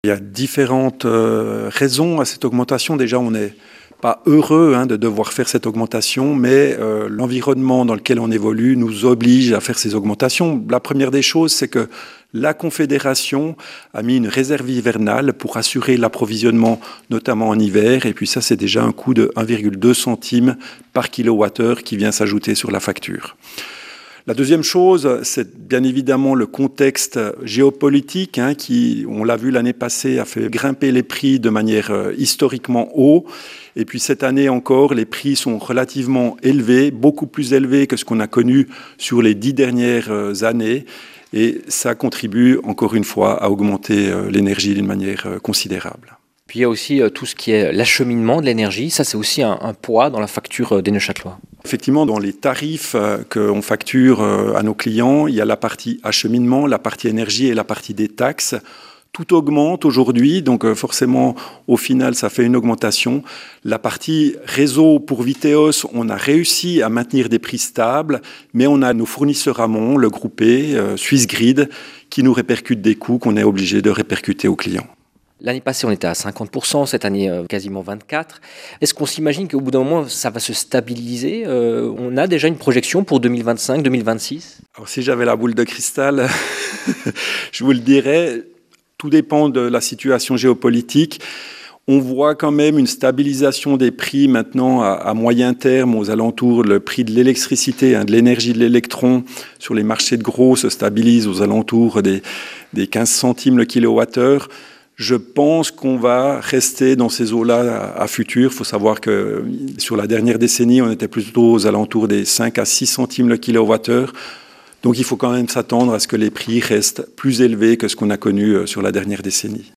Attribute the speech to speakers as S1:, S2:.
S1: Il y a différentes raisons à cette augmentation. Déjà, on n'est pas heureux de devoir faire cette augmentation, mais l'environnement dans lequel on évolue nous oblige à faire ces augmentations. La première des choses, c'est que la Confédération a mis une réserve hivernale pour assurer l'approvisionnement, notamment en hiver. Et puis ça, c'est déjà un coût de 1,2 centimes par kilowattheure qui vient s'ajouter sur la facture. La deuxième chose, c'est bien évidemment le contexte géopolitique qui, on l'a vu l'année passée, a fait grimper les prix de manière historiquement haut. Et puis cette année encore, les prix sont relativement élevés, beaucoup plus élevés que ce qu'on a connu sur les 10 dernières années. Et ça contribue encore une fois à augmenter l'énergie d'une manière considérable.
S2: Puis il y a aussi tout ce qui est l'acheminement de l'énergie. Ça, c'est aussi un poids dans la facture des Neuchâtelois.
S1: Effectivement, dans les tarifs qu'on facture à nos clients, il y a la partie acheminement, la partie énergie et la partie des taxes. Tout augmente aujourd'hui, donc forcément, au final, ça fait une augmentation. La partie réseau pour Viteos, on a réussi à maintenir des prix stables, mais on a nos fournisseurs amont, le groupé, Swissgrid, qui nous répercutent des coûts qu'on est obligé de répercuter aux clients.
S2: L'année passée, on était à 50%, cette année quasiment 24%. Est-ce qu'on s'imagine qu'au bout d'un moment, ça va se stabiliser ? On a déjà une projection pour 2025, 2026 ?
S1: Alors si j'avais la boule de cristal, je vous le dirais, tout dépend de la situation géopolitique. On voit quand même une stabilisation des prix maintenant à moyen terme aux alentours. Le prix de l'électricité, de l'énergie de l'électron sur les marchés de gros se stabilise aux alentours des 15 centimes le kilowattheure. Je pense qu'on va rester dans ces eaux-là à futur. Il faut savoir que sur la dernière décennie, on était plutôt aux alentours des 5 à 6 centimes le kilowattheure. Donc il faut quand même s'attendre à ce que les prix restent plus élevés que ce qu'on a connu sur la dernière décennie.